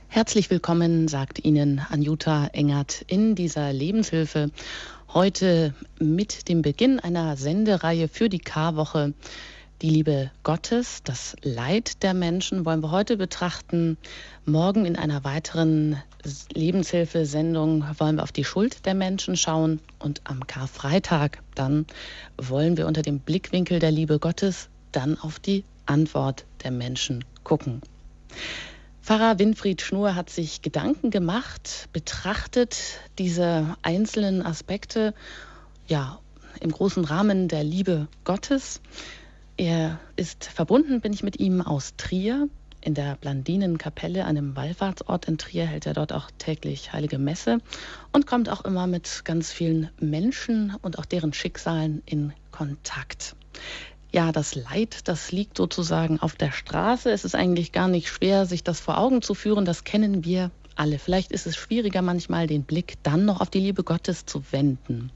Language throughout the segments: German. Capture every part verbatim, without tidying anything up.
Herzlich willkommen, sagt Ihnen Anjuta Engert in dieser Lebenshilfe. Heute mit dem Beginn einer Sendereihe für die Karwoche. Die Liebe Gottes, das Leid der Menschen wollen wir heute betrachten. Morgen in einer weiteren Lebenshilfesendung wollen wir auf die Schuld der Menschen schauen. Und am Karfreitag dann wollen wir unter dem Blickwinkel der Liebe Gottes dann auf die Antwort der Menschen gucken. Pfarrer Winfried Schnur hat sich Gedanken gemacht, betrachtet diese einzelnen Aspekte ja, im großen Rahmen der Liebe Gottes. Er ist verbunden, bin ich mit ihm, aus Trier. In der Blandinenkapelle, einem Wallfahrtsort in Trier, hält er dort auch täglich Heilige Messe und kommt auch immer mit ganz vielen Menschen und auch deren Schicksalen in Kontakt. Ja, das Leid, das liegt sozusagen auf der Straße. Es ist eigentlich gar nicht schwer, sich das vor Augen zu führen. Das kennen wir alle. Vielleicht ist es schwieriger manchmal, den Blick dann noch auf die Liebe Gottes zu wenden.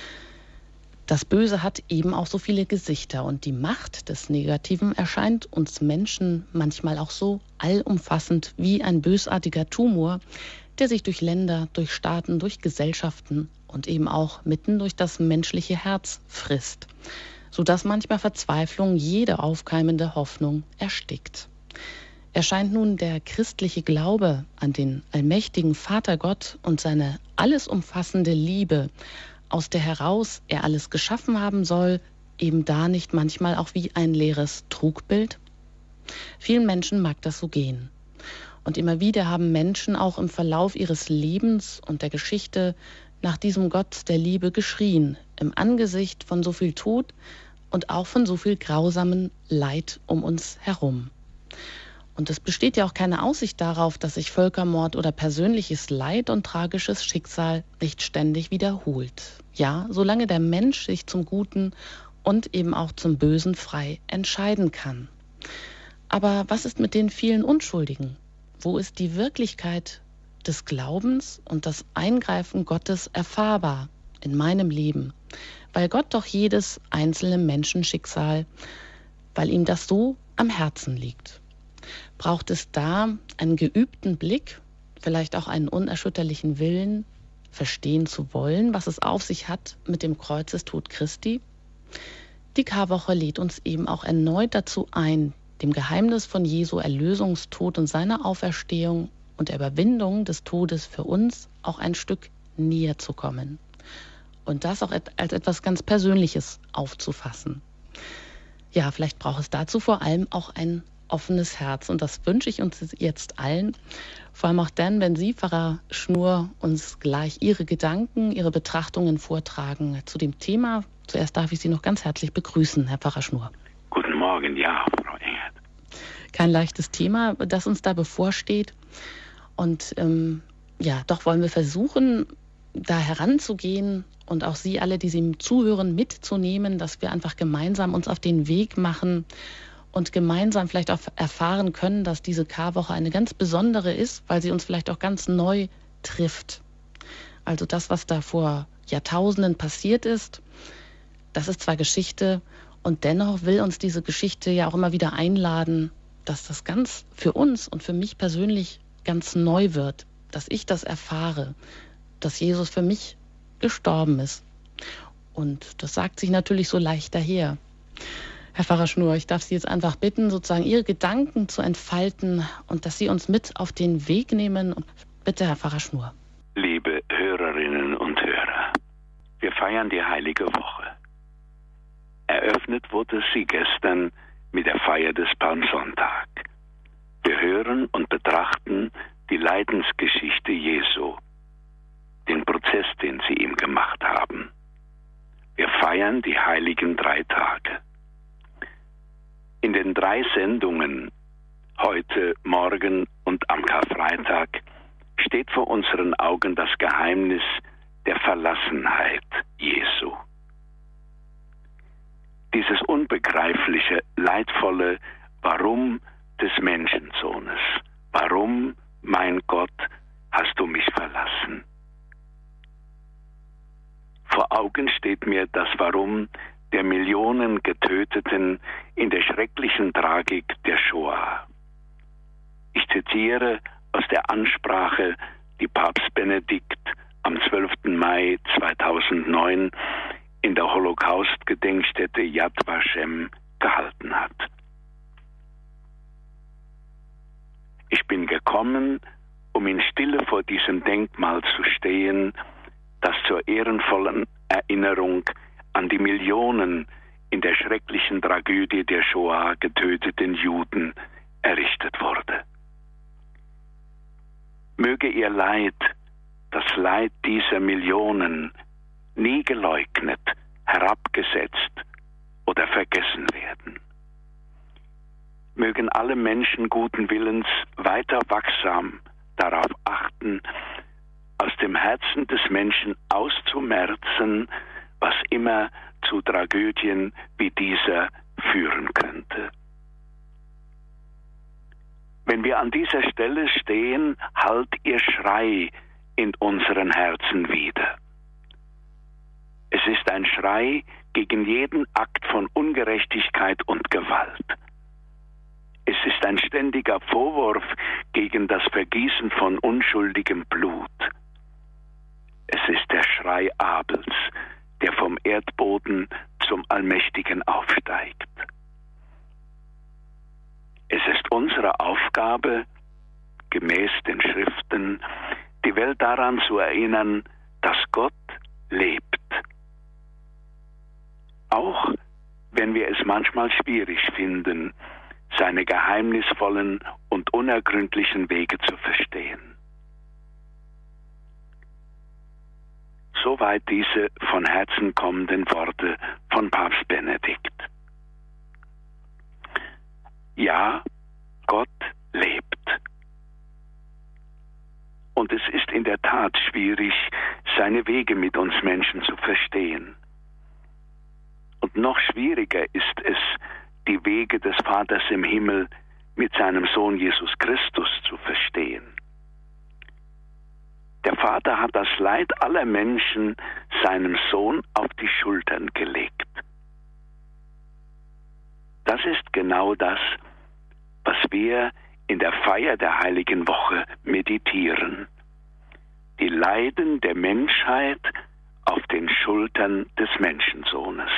Das Böse hat eben auch so viele Gesichter und die Macht des Negativen erscheint uns Menschen manchmal auch so allumfassend wie ein bösartiger Tumor, der sich durch Länder, durch Staaten, durch Gesellschaften und eben auch mitten durch das menschliche Herz frisst, sodass manchmal Verzweiflung jede aufkeimende Hoffnung erstickt. Erscheint nun der christliche Glaube an den allmächtigen Vater Gott und seine alles umfassende Liebe, aus der heraus er alles geschaffen haben soll, eben da nicht manchmal auch wie ein leeres Trugbild? Vielen Menschen mag das so gehen. Und immer wieder haben Menschen auch im Verlauf ihres Lebens und der Geschichte nach diesem Gott der Liebe geschrien, im Angesicht von so viel Tod und auch von so viel grausamen Leid um uns herum. Und es besteht ja auch keine Aussicht darauf, dass sich Völkermord oder persönliches Leid und tragisches Schicksal nicht ständig wiederholt. Ja, solange der Mensch sich zum Guten und eben auch zum Bösen frei entscheiden kann. Aber was ist mit den vielen Unschuldigen? Wo ist die Wirklichkeit des Glaubens und das Eingreifen Gottes erfahrbar in meinem Leben? Weil Gott doch jedes einzelne Menschenschicksal, weil ihm das so am Herzen liegt. Braucht es da einen geübten Blick, vielleicht auch einen unerschütterlichen Willen, verstehen zu wollen, was es auf sich hat mit dem Kreuzestod Christi? Die Karwoche lädt uns eben auch erneut dazu ein, dem Geheimnis von Jesu Erlösungstod und seiner Auferstehung und der Überwindung des Todes für uns auch ein Stück näher zu kommen. Und das auch als etwas ganz Persönliches aufzufassen. Ja, vielleicht braucht es dazu vor allem auch ein offenes Herz. Und das wünsche ich uns jetzt allen. Vor allem auch dann, wenn Sie, Pfarrer Schnur, uns gleich Ihre Gedanken, Ihre Betrachtungen vortragen zu dem Thema. Zuerst darf ich Sie noch ganz herzlich begrüßen, Herr Pfarrer Schnur. Guten Morgen, ja, Frau Engert. Kein leichtes Thema, das uns da bevorsteht. Und ähm, ja, doch wollen wir versuchen, da heranzugehen und auch Sie alle, die Sie zuhören, mitzunehmen, dass wir einfach gemeinsam uns auf den Weg machen und gemeinsam vielleicht auch erfahren können, dass diese Karwoche eine ganz besondere ist, weil sie uns vielleicht auch ganz neu trifft. Also das, was da vor Jahrtausenden passiert ist, das ist zwar Geschichte und dennoch will uns diese Geschichte ja auch immer wieder einladen, dass das ganz für uns und für mich persönlich ganz neu wird, dass ich das erfahre, dass Jesus für mich gestorben ist. Und das sagt sich natürlich so leicht daher. Herr Pfarrer Schnur, ich darf Sie jetzt einfach bitten, sozusagen Ihre Gedanken zu entfalten und dass Sie uns mit auf den Weg nehmen. Bitte, Herr Pfarrer Schnur. Liebe Hörerinnen und Hörer, wir feiern die Heilige Woche. Eröffnet wurde sie gestern mit der Feier des Palmsonntag. Wir hören und betrachten die Leidensgeschichte Jesu, den Prozess, den Sie ihm gemacht haben. Wir feiern die heiligen drei Tage. In den drei Sendungen, heute, morgen und am Karfreitag, steht vor unseren Augen das Geheimnis der Verlassenheit Jesu. Dieses unbegreifliche, leidvolle Warum des Menschensohnes. Warum, mein Gott, hast du mich verlassen? Vor Augen steht mir das Warum der Millionen Getöteten in der schrecklichen Tragik der Shoah. Ich zitiere aus der Ansprache, die Papst Benedikt am zwölften Mai zweitausendneun in der Holocaust-Gedenkstätte Yad Vashem gehalten hat. Ich bin gekommen, um in Stille vor diesem Denkmal zu stehen, das zur ehrenvollen Erinnerung an die Millionen in der schrecklichen Tragödie der Shoah getöteten Juden errichtet wurde. Möge ihr Leid, das Leid dieser Millionen, nie geleugnet, herabgesetzt oder vergessen werden. Mögen alle Menschen guten Willens weiter wachsam darauf achten, aus dem Herzen des Menschen auszumerzen, was immer zu Tragödien wie dieser führen könnte. Wenn wir an dieser Stelle stehen, hallt ihr Schrei in unseren Herzen wider. Es ist ein Schrei gegen jeden Akt von Ungerechtigkeit und Gewalt. Es ist ein ständiger Vorwurf gegen das Vergießen von unschuldigem Blut. Es ist der Schrei Abels, der vom Erdboden zum Allmächtigen aufsteigt. Es ist unsere Aufgabe, gemäß den Schriften, die Welt daran zu erinnern, dass Gott lebt. Auch wenn wir es manchmal schwierig finden, seine geheimnisvollen und unergründlichen Wege zu verstehen. Soweit diese von Herzen kommenden Worte von Papst Benedikt. Ja, Gott lebt. Und es ist in der Tat schwierig, seine Wege mit uns Menschen zu verstehen. Und noch schwieriger ist es, die Wege des Vaters im Himmel mit seinem Sohn Jesus Christus zu verstehen. Der Vater hat das Leid aller Menschen seinem Sohn auf die Schultern gelegt. Das ist genau das, was wir in der Feier der Heiligen Woche meditieren. Die Leiden der Menschheit auf den Schultern des Menschensohnes.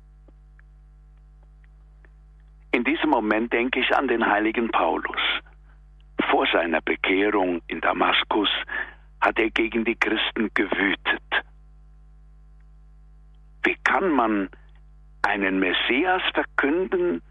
In diesem Moment denke ich an den heiligen Paulus. Vor seiner Bekehrung in Damaskus hat er gegen die Christen gewütet. Wie kann man einen Messias verkünden,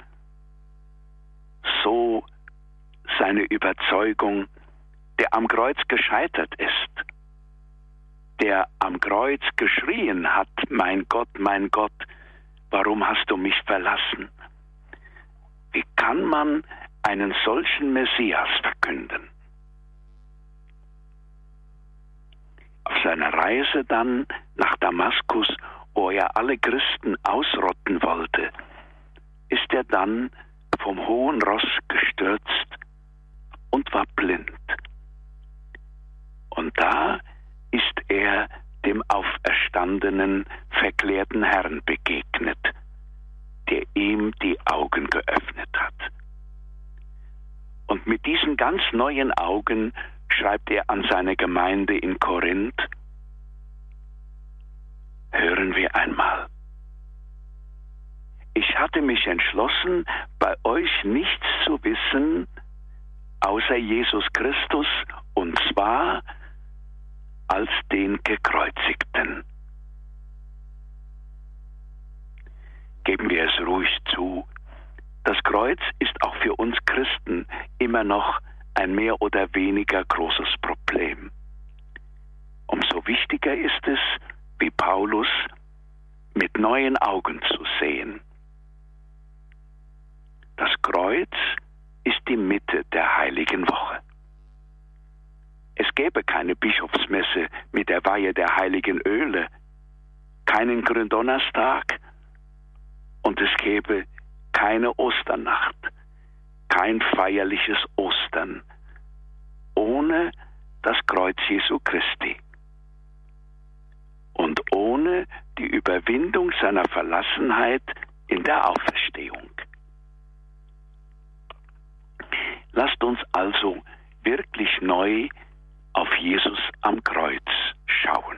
so seine Überzeugung, der am Kreuz gescheitert ist, der am Kreuz geschrien hat, mein Gott, mein Gott, warum hast du mich verlassen? Wie kann man einen solchen Messias verkünden? Auf seiner Reise dann nach Damaskus, wo er alle Christen ausrotten wollte, ist er dann vom hohen Ross gestürzt und war blind. Und da ist er dem auferstandenen, verklärten Herrn begegnet, der ihm die Augen geöffnet hat. Und mit diesen ganz neuen Augen schreibt er an seine Gemeinde in Korinth: Hören wir einmal. Ich hatte mich entschlossen, bei euch nichts zu wissen, außer Jesus Christus, und zwar als den Gekreuzigten. Geben wir es ruhig zu, das Kreuz ist auch für uns Christen immer noch ein mehr oder weniger großes Problem. Umso wichtiger ist es, wie Paulus, mit neuen Augen zu sehen. Das Kreuz ist die Mitte der Heiligen Woche. Es gäbe keine Bischofsmesse mit der Weihe der heiligen Öle, keinen Gründonnerstag und es gäbe keine Osternacht, kein feierliches Ostern, ohne das Kreuz Jesu Christi und ohne die Überwindung seiner Verlassenheit in der Auferstehung. Lasst uns also wirklich neu auf Jesus am Kreuz schauen.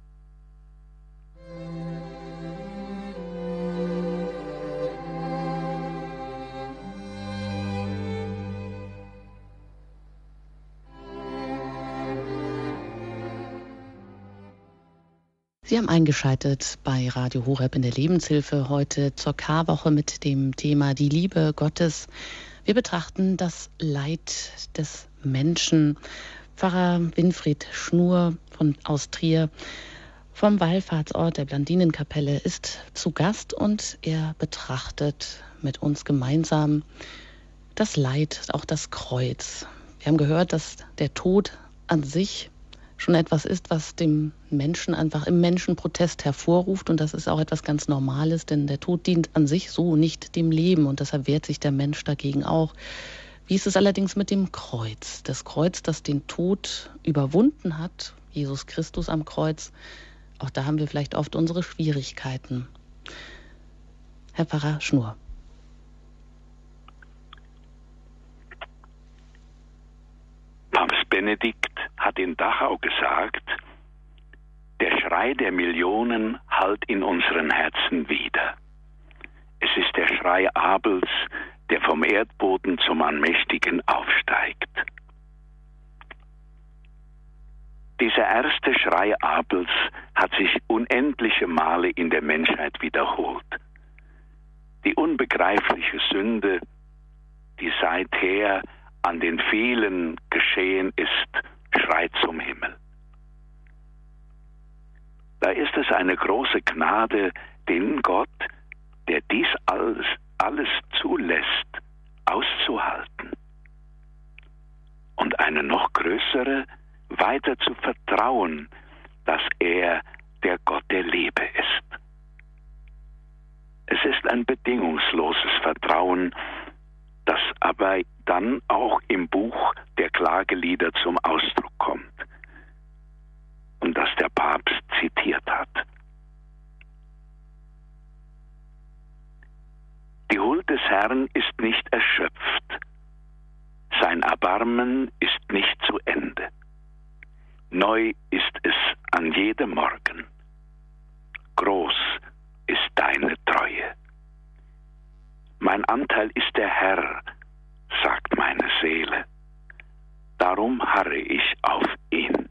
Sie haben eingeschaltet bei Radio Horeb in der Lebenshilfe heute zur Karwoche mit dem Thema Die Liebe Gottes. Wir betrachten das Leid des Menschen. Pfarrer Winfried Schnur von aus Trier vom Wallfahrtsort der Blandinenkapelle ist zu Gast und er betrachtet mit uns gemeinsam das Leid, auch das Kreuz. Wir haben gehört, dass der Tod an sich schon etwas ist, was dem Menschen einfach im Menschen Protest hervorruft, und das ist auch etwas ganz Normales, denn der Tod dient an sich so nicht dem Leben und deshalb wehrt sich der Mensch dagegen auch. Wie ist es allerdings mit dem Kreuz? Das Kreuz, das den Tod überwunden hat, Jesus Christus am Kreuz, auch da haben wir vielleicht oft unsere Schwierigkeiten. Herr Pfarrer Schnur. Papst Benedikt hat in Dachau gesagt, der Schrei der Millionen hallt in unseren Herzen wider. Es ist der Schrei Abels, der vom Erdboden zum Allmächtigen aufsteigt. Dieser erste Schrei Abels hat sich unendliche Male in der Menschheit wiederholt. Die unbegreifliche Sünde, die seither an den vielen geschehen ist, schreit zum Himmel. Da ist es eine große Gnade, den Gott, der dies alles, alles zulässt, auszuhalten. Und eine noch größere, weiter zu vertrauen, dass er der Gott der Liebe ist. Es ist ein bedingungsloses Vertrauen, das aber dann auch im Buch der Klagelieder zum Ausdruck kommt und das der Papst zitiert hat. Die Huld des Herrn ist nicht erschöpft, sein Erbarmen ist nicht zu Ende. Neu ist es an jedem Morgen. Groß ist deine Treue. Mein Anteil ist der Herr, sagt meine Seele. Darum harre ich auf ihn.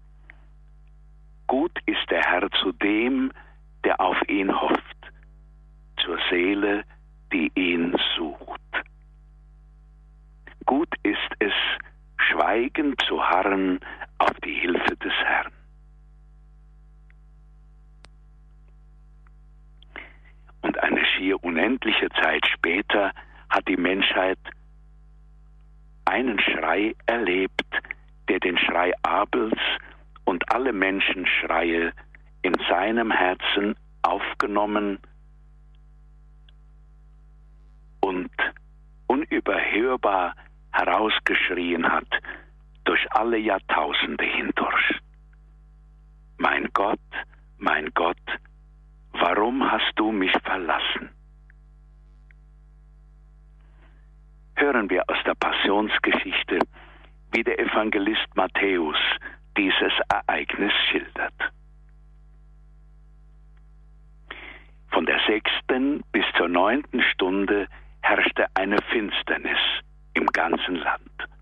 Gut ist der Herr zu dem, der auf ihn hofft, zur Seele, die ihn sucht. Gut ist es, schweigend zu harren auf die Hilfe des Herrn. Und eine schier unendliche Zeit später hat die Menschheit einen Schrei erlebt, der den Schrei Abels und alle Menschenschreie in seinem Herzen aufgenommen und unüberhörbar herausgeschrien hat durch alle Jahrtausende hindurch. Mein Gott, mein Gott, warum hast du mich verlassen? Hören wir aus der Passionsgeschichte, wie der Evangelist Matthäus dieses Ereignis schildert. Von der sechsten bis zur neunten Stunde herrschte eine Finsternis im ganzen Land.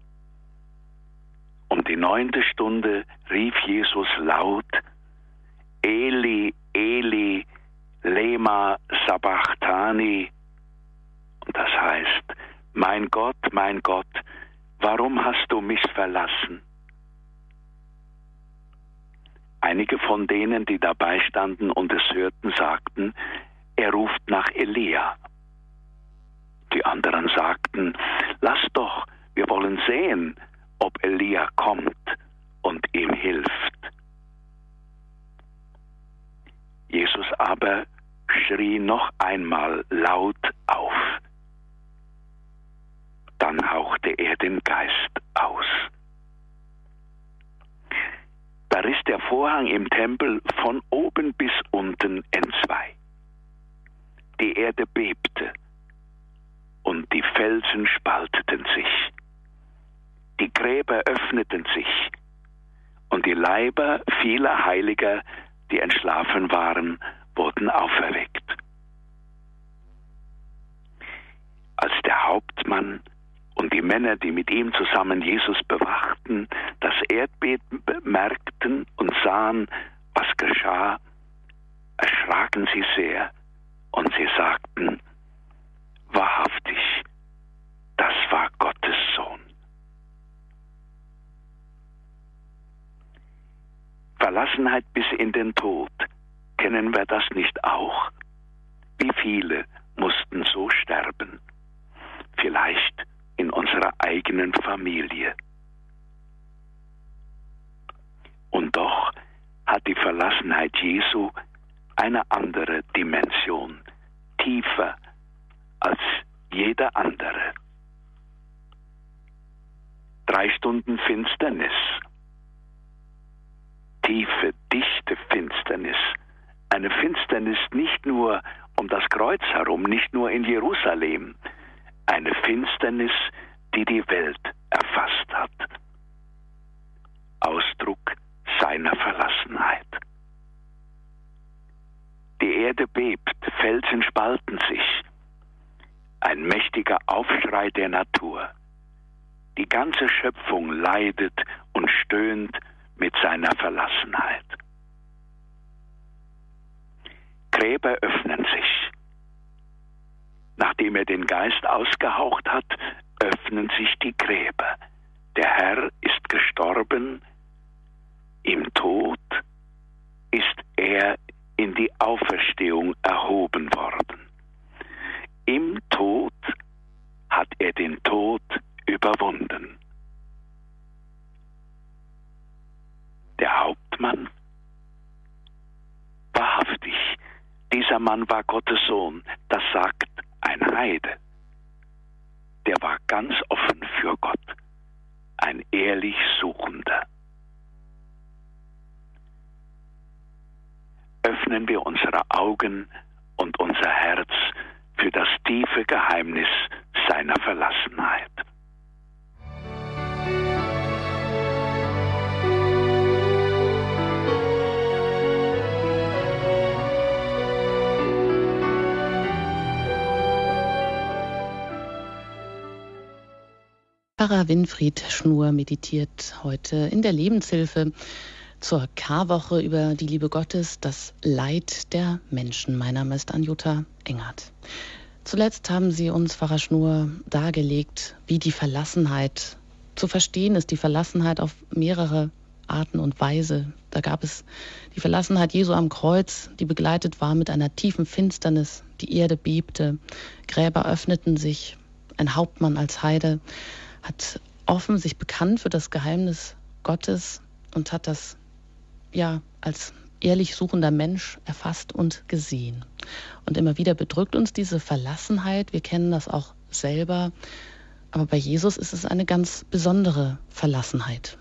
Um die neunte Stunde rief Jesus laut: Eli, Eli, lema sabachthani. Und das heißt: Mein Gott, mein Gott, warum hast du mich verlassen? Einige von denen, die dabei standen und es hörten, sagten: Er ruft nach Elia. Die anderen sagten: Lass doch, wir wollen sehen, ob Elia kommt und ihm hilft. Jesus aber schrie noch einmal laut auf. Dann hauchte er den Geist aus. Da riss der Vorhang im Tempel von oben bis unten entzwei. Die Erde bebte und die Felsen spalteten sich. Die Gräber öffneten sich und die Leiber vieler Heiliger, die entschlafen waren, wurden auferweckt. Als der Hauptmann und die Männer, die mit ihm zusammen Jesus bewachten, das Erdbeben bemerkten und sahen, was geschah, erschraken sie sehr und sie sagten, wahrhaftig, das war Gottes Sohn. Verlassenheit bis in den Tod, kennen wir das nicht auch? Wie viele mussten so sterben? Vielleicht in unserer eigenen Familie. Und doch hat die Verlassenheit Jesu eine andere Dimension, tiefer als jede andere. Drei Stunden Finsternis, tiefe, dichte Finsternis, eine Finsternis nicht nur um das Kreuz herum, nicht nur in Jerusalem, eine Finsternis, die die Welt erfasst hat. Ausdruck seiner Verlassenheit. Die Erde bebt, Felsen spalten sich. Ein mächtiger Aufschrei der Natur. Die ganze Schöpfung leidet und stöhnt mit seiner Verlassenheit. Gräber öffnen sich. Nachdem er den Geist ausgehaucht hat, öffnen sich die Gräber. Der Herr ist gestorben, im Tod ist er in die Auferstehung erhoben worden. Im Tod hat er den Tod überwunden. Der Hauptmann? Wahrhaftig, dieser Mann war Gottes Sohn, das sagt ein Heide. Der war ganz offen für Gott, ein ehrlich Suchender. Öffnen wir unsere Augen und unser Herz für das tiefe Geheimnis seiner Verlassenheit. Pfarrer Winfried Schnur meditiert heute in der Lebenshilfe zur Karwoche über die Liebe Gottes, das Leid der Menschen. Mein Name ist Anjuta Engert. Zuletzt haben Sie uns, Pfarrer Schnur, dargelegt, wie die Verlassenheit zu verstehen ist. Die Verlassenheit auf mehrere Arten und Weise. Da gab es die Verlassenheit Jesu am Kreuz, die begleitet war mit einer tiefen Finsternis. Die Erde bebte, Gräber öffneten sich. Ein Hauptmann als Heide hat offen sich bekannt für das Geheimnis Gottes und hat das ja als ehrlich suchender Mensch erfasst und gesehen. Und immer wieder bedrückt uns diese Verlassenheit. Wir kennen das auch selber. Aber bei Jesus ist es eine ganz besondere Verlassenheit.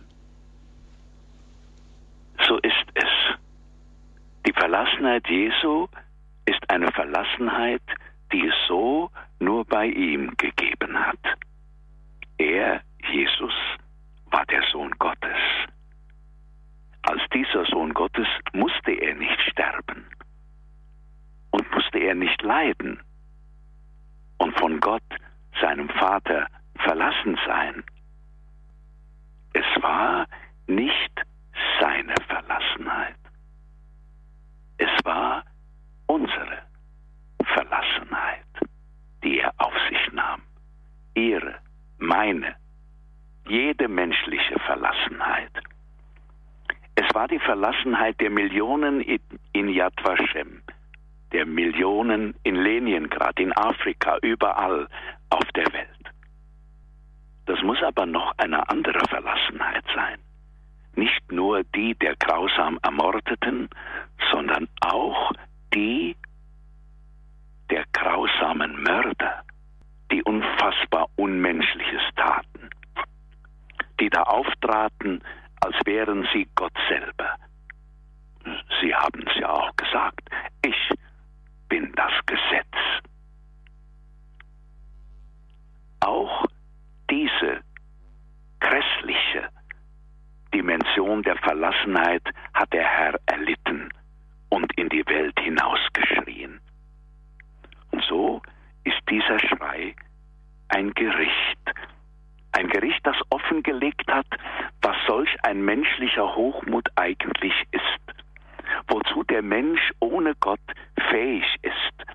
So ist es. Die Verlassenheit Jesu ist eine Verlassenheit, die es so nur bei ihm gegeben hat. Er, Jesus, war der Sohn Gottes. Als dieser Sohn Gottes musste er nicht sterben und musste er nicht leiden und von Gott, seinem Vater, verlassen sein. Es war nicht seine Verlassenheit. Es war unsere Verlassenheit, die er auf sich nahm. Ihre, meine, jede menschliche Verlassenheit. Es war die Verlassenheit der Millionen in Yad Vashem, der Millionen in Leningrad, in Afrika, überall auf der Welt. Das muss aber noch eine andere Verlassenheit sein. Nicht nur die der grausam Ermordeten, sondern auch die der grausamen Mörder, die unfassbar Unmenschliches taten, die da auftraten, als wären sie Gott selber. Sie haben es ja auch gesagt, ich bin das Gesetz. Auch diese grässliche Dimension der Verlassenheit hat der Herr erlitten und in die Welt hinausgeschrien. Und so ist dieser Schrei ein Gericht. Ein Gericht, das offengelegt hat, was solch ein menschlicher Hochmut eigentlich ist, wozu der Mensch ohne Gott fähig ist.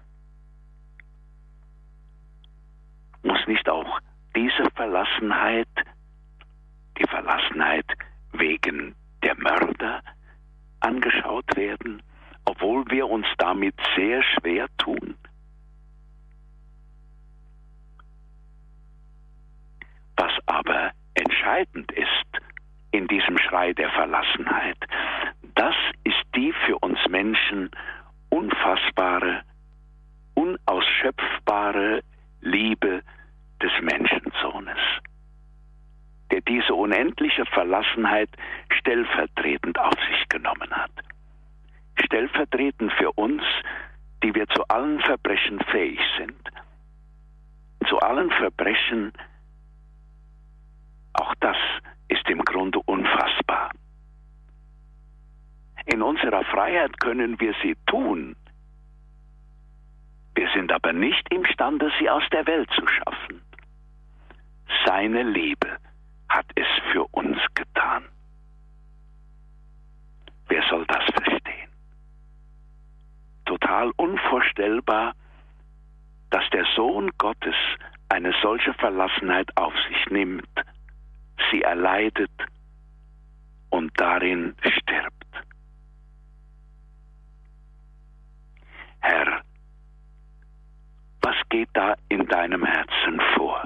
Muss nicht auch diese Verlassenheit, die Verlassenheit wegen der Mörder, angeschaut werden, obwohl wir uns damit sehr schwer tun? Was aber entscheidend ist in diesem Schrei der Verlassenheit, das ist die für uns Menschen unfassbare, unausschöpfbare Liebe des Menschensohnes, der diese unendliche Verlassenheit stellvertretend auf sich genommen hat. Stellvertretend für uns, die wir zu allen Verbrechen fähig sind. Zu allen Verbrechen, auch das ist im Grunde unfassbar. In unserer Freiheit können wir sie tun. Wir sind aber nicht imstande, sie aus der Welt zu schaffen. Seine Liebe hat es für uns getan. Wer soll das verstehen? Total unvorstellbar, dass der Sohn Gottes eine solche Verlassenheit auf sich nimmt, sie erleidet und darin stirbt. Herr, was geht da in deinem Herzen vor?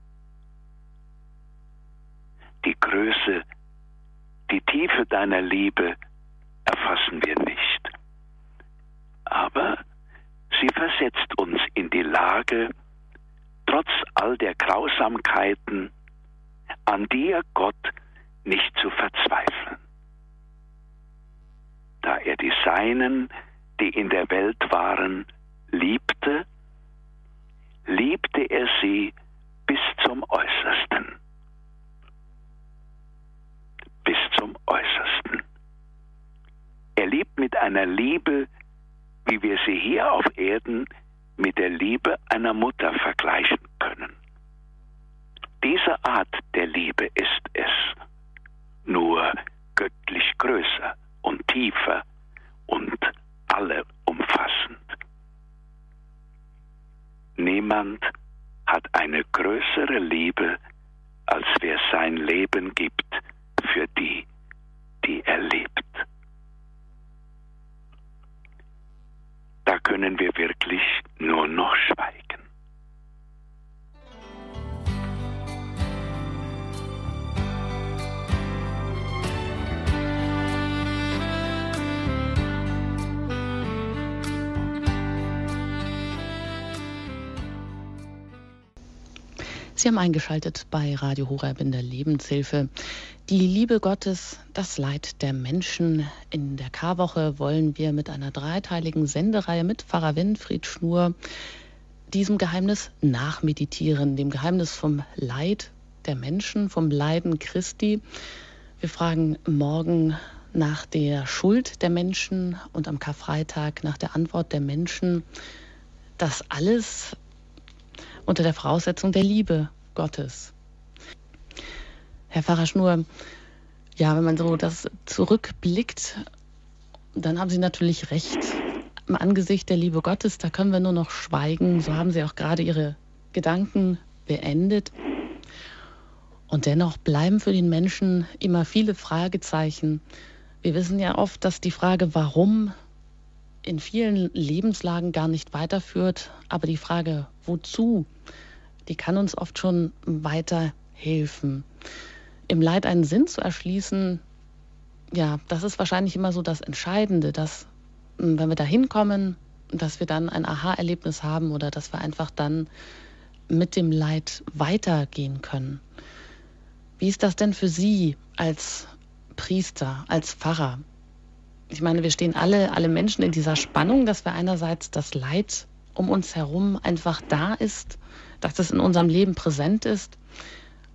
Die Größe, die Tiefe deiner Liebe erfassen wir nicht. Aber sie versetzt uns in die Lage, trotz all der Grausamkeiten, an dir, Gott, nicht zu verzweifeln. Da er die Seinen, die in der Welt waren, liebte, liebte er sie bis zum Äußersten. Bis zum Äußersten. Er liebt mit einer Liebe, wie wir sie hier auf Erden mit der Liebe einer Mutter vergleichen können. Diese Art der Liebe ist es, nur göttlich größer und tiefer und alle umfassend. Niemand hat eine größere Liebe, als wer sein Leben gibt für die, die er liebt. Da können wir wirklich nur noch schweigen. Sie haben eingeschaltet bei Radio Horeb in der Lebenshilfe. Die Liebe Gottes, das Leid der Menschen. In der Karwoche wollen wir mit einer dreiteiligen Sendereihe mit Pfarrer Winfried Schnur diesem Geheimnis nachmeditieren, dem Geheimnis vom Leid der Menschen, vom Leiden Christi. Wir fragen morgen nach der Schuld der Menschen und am Karfreitag nach der Antwort der Menschen. Das alles unter der Voraussetzung der Liebe Gottes. Herr Pfarrer Schnur, ja, wenn man so das zurückblickt, dann haben Sie natürlich recht. Im Angesicht der Liebe Gottes, da können wir nur noch schweigen. So haben Sie auch gerade Ihre Gedanken beendet. Und dennoch bleiben für den Menschen immer viele Fragezeichen. Wir wissen ja oft, dass die Frage, warum, in vielen Lebenslagen gar nicht weiterführt. Aber die Frage, wozu, die kann uns oft schon weiterhelfen. Im Leid einen Sinn zu erschließen, ja, das ist wahrscheinlich immer so das Entscheidende, dass, wenn wir da hinkommen, dass wir dann ein Aha-Erlebnis haben oder dass wir einfach dann mit dem Leid weitergehen können. Wie ist das denn für Sie als Priester, als Pfarrer? Ich meine, wir stehen alle, alle Menschen in dieser Spannung, dass wir einerseits das Leid um uns herum einfach da ist, dass es in unserem Leben präsent ist.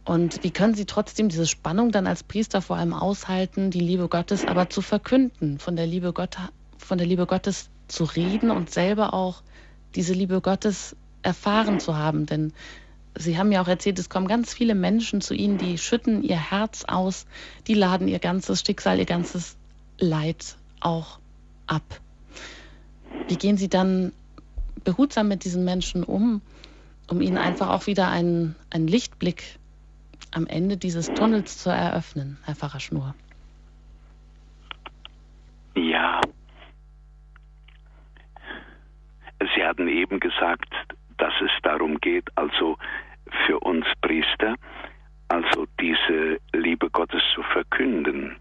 Und wie können Sie trotzdem diese Spannung dann als Priester vor allem aushalten, die Liebe Gottes aber zu verkünden, von der Liebe Gott, von der Liebe Gottes zu reden und selber auch diese Liebe Gottes erfahren zu haben? Denn Sie haben ja auch erzählt, es kommen ganz viele Menschen zu Ihnen, die schütten ihr Herz aus, die laden ihr ganzes Schicksal, ihr ganzes Leid auch ab. Wie gehen Sie dann behutsam mit diesen Menschen um, um ihnen einfach auch wieder einen, einen Lichtblick am Ende dieses Tunnels zu eröffnen, Herr Pfarrer Schnur? Ja, Sie hatten eben gesagt, dass es darum geht, also für uns Priester, also diese Liebe Gottes zu verkünden.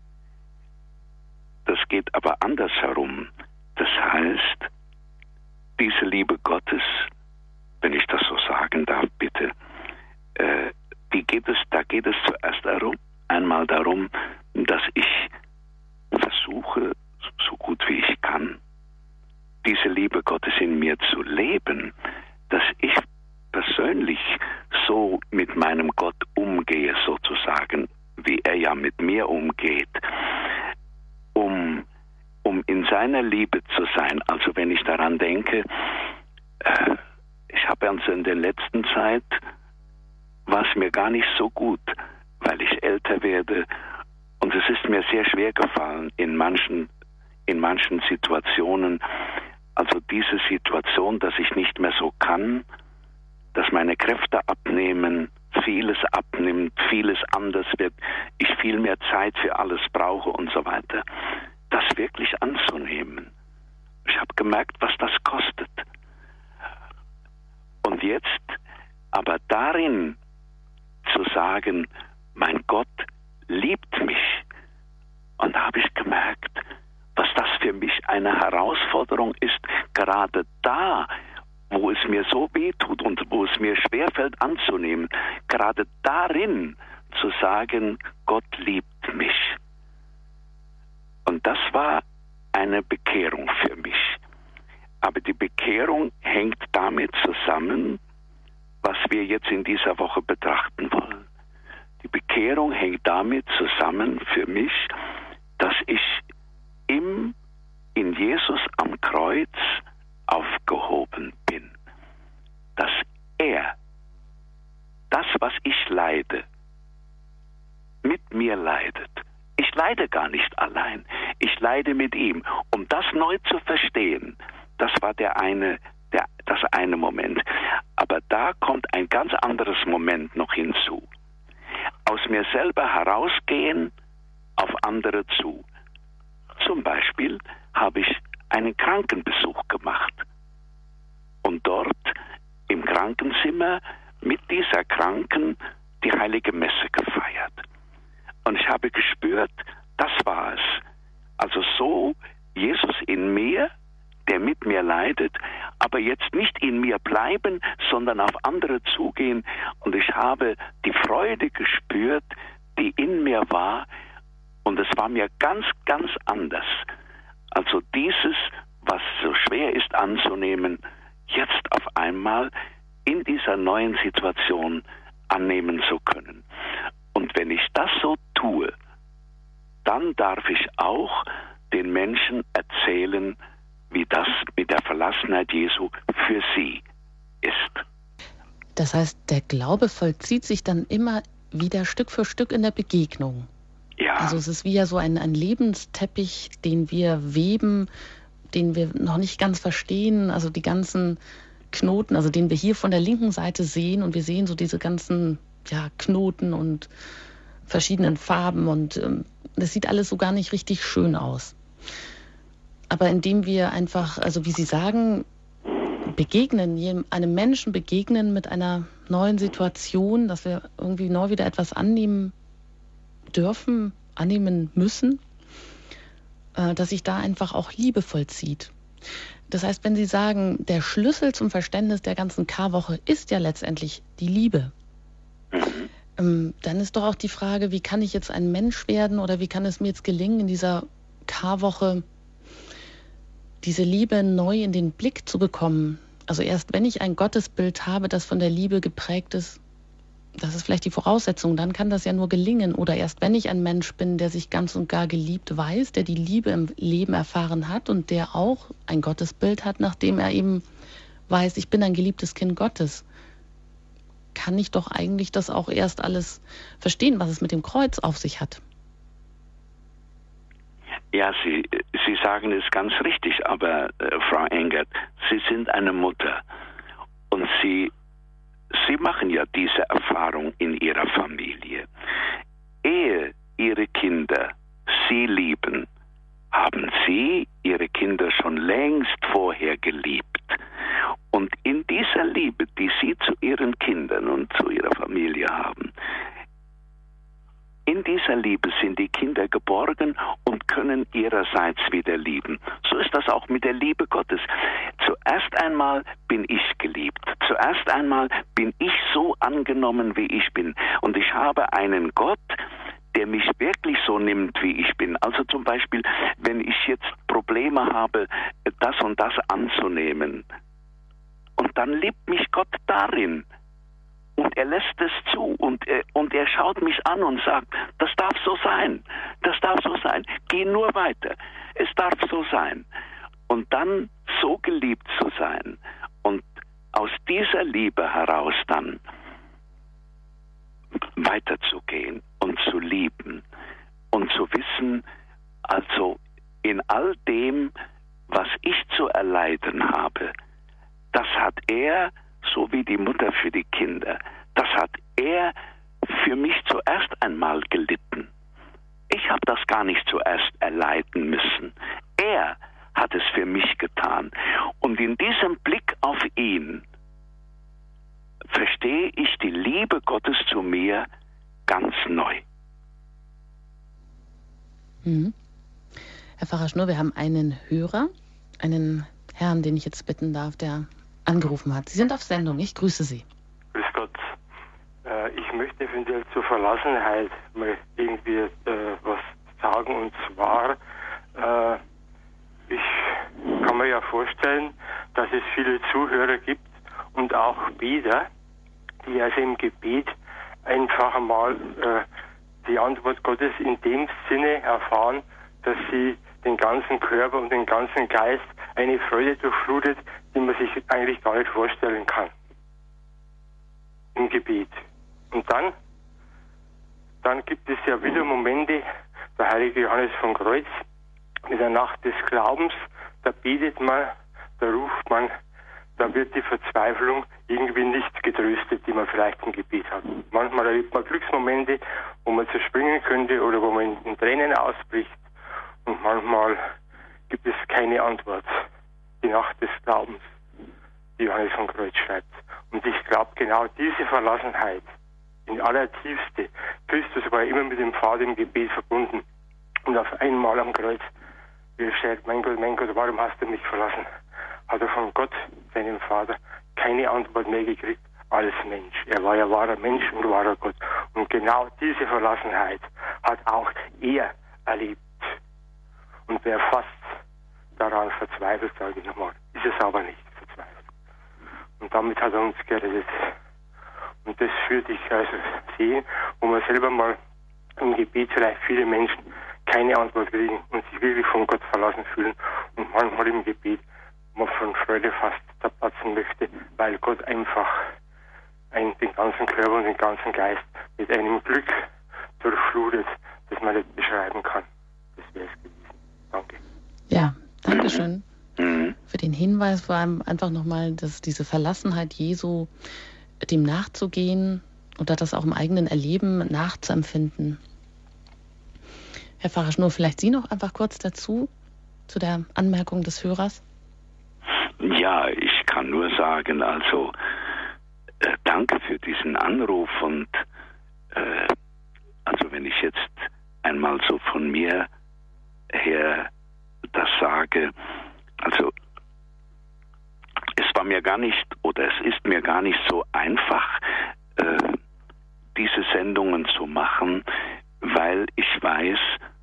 Das geht aber andersherum. Das heißt, diese Liebe Gottes, wenn ich das so sagen darf, bitte, äh, die geht es, da geht es zuerst darum, einmal darum, dass ich versuche, so gut wie ich kann, diese Liebe Gottes in mir zu leben, dass ich persönlich so mit meinem Gott umgehe, sozusagen, wie er ja mit mir umgeht, um, um in seiner Liebe zu sein. Also wenn ich daran denke, äh, ich habe also in der letzten Zeit, war es mir gar nicht so gut, weil ich älter werde, und es ist mir sehr schwer gefallen in manchen, in manchen Situationen, also diese Situation, dass ich nicht mehr so kann, dass meine Kräfte abnehmen, vieles abnimmt, vieles anders wird, ich viel mehr Zeit für alles brauche und so weiter, das wirklich anzunehmen. Ich habe gemerkt, was das kostet. Und jetzt aber darin zu sagen, mein Gott liebt mich. Und da habe ich gemerkt, was das für mich eine Herausforderung ist, gerade da, wo es mir so weh tut und wo es mir schwerfällt anzunehmen, gerade darin zu sagen, Gott liebt mich. Und das war eine Bekehrung für mich. Aber die Bekehrung hängt damit zusammen, was wir jetzt in dieser Woche betrachten wollen. Die Bekehrung hängt damit zusammen für mich, dass ich im, in Jesus am Kreuz aufgehoben bin. Dass er das, was ich leide, mit mir leidet. Ich leide gar nicht allein. Ich leide mit ihm. Um das neu zu verstehen, das war der eine, der, das eine Moment. Aber da kommt ein ganz anderes Moment noch hinzu. Aus mir selber herausgehen, auf andere zu. Zum Beispiel habe ich einen Krankenbesuch gemacht und dort im Krankenzimmer mit dieser Kranken die heilige Messe gefeiert. Und ich habe gespürt, das war es. Also so Jesus in mir, der mit mir leidet, aber jetzt nicht in mir bleiben, sondern auf andere zugehen. Und ich habe die Freude gespürt, die in mir war. Und es war mir ganz, ganz anders. Also dieses, was so schwer ist anzunehmen, jetzt auf einmal in dieser neuen Situation annehmen zu können. Und wenn ich das so tue, dann darf ich auch den Menschen erzählen, wie das mit der Verlassenheit Jesu für sie ist. Das heißt, der Glaube vollzieht sich dann immer wieder Stück für Stück in der Begegnung. Ja. Also es ist wie ja so ein, ein Lebensteppich, den wir weben, den wir noch nicht ganz verstehen, also die ganzen Knoten, also den wir hier von der linken Seite sehen, und wir sehen so diese ganzen ja, Knoten und verschiedenen Farben, und ähm, das sieht alles so gar nicht richtig schön aus. Aber indem wir einfach, also wie Sie sagen, begegnen, einem Menschen begegnen mit einer neuen Situation, dass wir irgendwie neu wieder etwas annehmen dürfen, annehmen müssen, äh, dass sich da einfach auch Liebe vollzieht. Das heißt, wenn Sie sagen, der Schlüssel zum Verständnis der ganzen Karwoche ist ja letztendlich die Liebe, ähm, dann ist doch auch die Frage, wie kann ich jetzt ein Mensch werden, oder wie kann es mir jetzt gelingen, in dieser Karwoche diese Liebe neu in den Blick zu bekommen. Also erst wenn ich ein Gottesbild habe, das von der Liebe geprägt ist, das ist vielleicht die Voraussetzung, dann kann das ja nur gelingen. Oder erst wenn ich ein Mensch bin, der sich ganz und gar geliebt weiß, der die Liebe im Leben erfahren hat und der auch ein Gottesbild hat, nachdem er eben weiß, ich bin ein geliebtes Kind Gottes, kann ich doch eigentlich das auch erst alles verstehen, was es mit dem Kreuz auf sich hat. Ja, Sie, Sie sagen es ganz richtig, aber äh, Frau Engert, Sie sind eine Mutter und Sie, Sie machen ja diese Erfahrung in Ihrer Familie. Ehe Ihre Kinder Sie lieben, haben Sie Ihre Kinder schon längst vorher geliebt. Und in dieser Liebe, die Sie zu Ihren Kindern und zu Ihrer Familie haben, in dieser Liebe sind die Kinder geborgen und können ihrerseits wieder lieben. So ist das auch mit der Liebe Gottes. Zuerst einmal bin ich geliebt. Zuerst einmal bin ich so angenommen, wie ich bin. Und ich habe einen Gott, der mich wirklich so nimmt, wie ich bin. Also zum Beispiel, wenn ich jetzt Probleme habe, das und das anzunehmen. Und dann liebt mich Gott darin. Und er lässt es zu und er, und er schaut mich an und sagt, das darf so sein, das darf so sein, geh nur weiter, es darf so sein. Und dann so geliebt zu sein und aus dieser Liebe heraus dann weiterzugehen und zu lieben und zu wissen, also in all dem, was ich zu erleiden habe, das hat er, so wie die Mutter für die Kinder, das hat er für mich zuerst einmal gelitten. Ich habe das gar nicht zuerst erleiden müssen. Er hat es für mich getan. Und in diesem Blick auf ihn verstehe ich die Liebe Gottes zu mir ganz neu. Mhm. Herr Pfarrer Schnurr, wir haben einen Hörer, einen Herrn, den ich jetzt bitten darf, der angerufen hat. Sie sind auf Sendung. Ich grüße Sie. Grüß Gott. Äh, ich möchte eventuell zur Verlassenheit mal irgendwie äh, was sagen. Und zwar, äh, ich kann mir ja vorstellen, dass es viele Zuhörer gibt und auch Beter, die also im Gebet einfach einmal äh, die Antwort Gottes in dem Sinne erfahren, dass sie den ganzen Körper und den ganzen Geist eine Freude durchflutet, die man sich eigentlich gar nicht vorstellen kann. Im Gebet. Und dann, dann gibt es ja wieder Momente, der heilige Johannes von Kreuz, in der Nacht des Glaubens, da betet man, da ruft man, da wird die Verzweiflung irgendwie nicht getröstet, die man vielleicht im Gebet hat. Manchmal erlebt man Glücksmomente, wo man zerspringen könnte oder wo man in, in Tränen ausbricht. Und manchmal gibt es keine Antwort. Die Nacht des Glaubens, die Johannes von Kreuz schreibt. Und ich glaube, genau diese Verlassenheit, in allertiefste, Christus war immer mit dem Vater im Gebet verbunden. Und auf einmal am Kreuz, wie er schreibt, mein Gott, mein Gott, warum hast du mich verlassen? Hat er von Gott, seinem Vater, keine Antwort mehr gekriegt als Mensch. Er war ja wahrer Mensch und wahrer Gott. Und genau diese Verlassenheit hat auch er erlebt. Und wer fast daran verzweifelt, sage ich nochmal, ist es aber nicht verzweifelt. Und damit hat er uns gerettet. Und das würde ich also sehen, wo man selber mal im Gebet vielleicht viele Menschen keine Antwort kriegen und sich wirklich von Gott verlassen fühlen und manchmal im Gebet man von Freude fast zerplatzen möchte, weil Gott einfach einen, den ganzen Körper und den ganzen Geist mit einem Glück durchflutet, das man nicht beschreiben kann. Das wäre es gewesen. Danke. Ja, danke schön für den Hinweis, vor allem einfach nochmal, dass diese Verlassenheit Jesu, dem nachzugehen oder das auch im eigenen Erleben nachzuempfinden. Herr Pfarrer Schnurr, vielleicht Sie noch einfach kurz dazu, zu der Anmerkung des Hörers? Ja, ich kann nur sagen, also äh, danke für diesen Anruf und äh, also wenn ich jetzt einmal so von mir her das sage, also es war mir gar nicht oder es ist mir gar nicht so einfach, äh, diese Sendungen zu machen, weil ich weiß,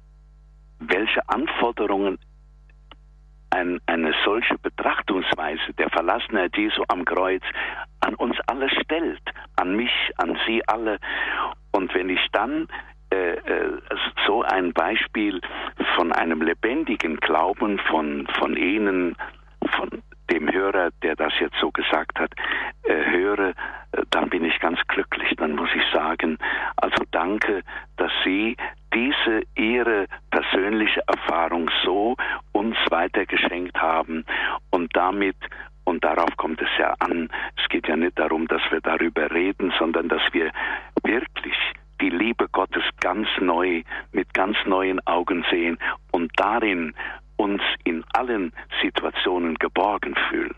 welche Anforderungen ein, eine solche Betrachtungsweise der Verlassenheit Jesu am Kreuz an uns alle stellt, an mich, an Sie alle. Und wenn ich dann äh, äh, so ein Beispiel von einem lebendigen Glauben von, von Ihnen, von dem Hörer, der das jetzt so gesagt hat, äh, höre, äh, dann bin ich ganz glücklich. Dann muss ich sagen, also danke, dass Sie diese Ihre persönliche Erfahrung so uns weitergeschenkt haben und damit, und darauf kommt es ja an, es geht ja nicht darum, dass wir darüber reden, sondern dass wir wirklich die Liebe Gottes ganz neu, mit ganz neuen Augen sehen und darin uns in allen Situationen geborgen fühlen.